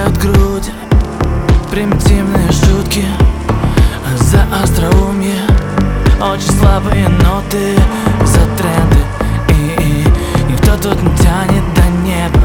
раздирают грудь примитивные шутки за остроумие, очень слабые ноты за тренды. И кто тут не тянет до неба?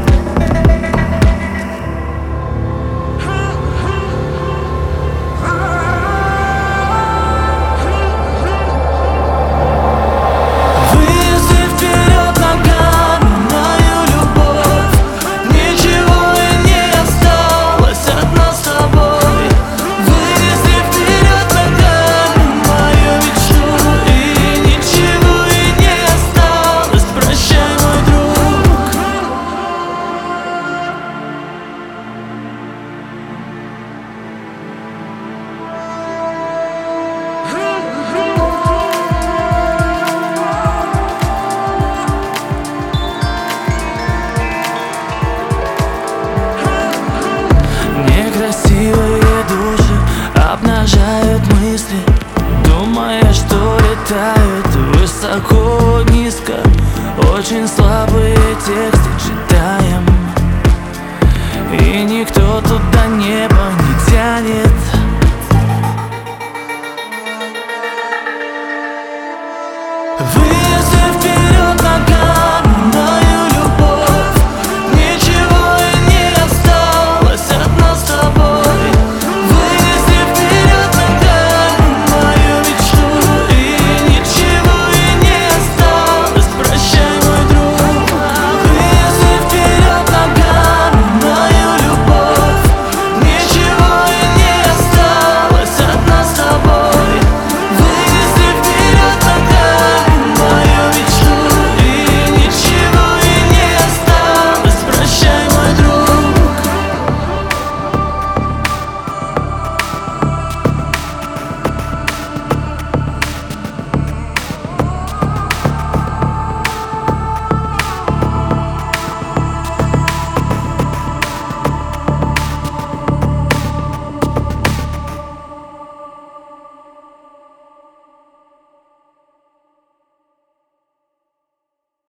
Некрасивые души обнажают мысли, думая, что летают высоко, низко. Очень слабые тексты читают.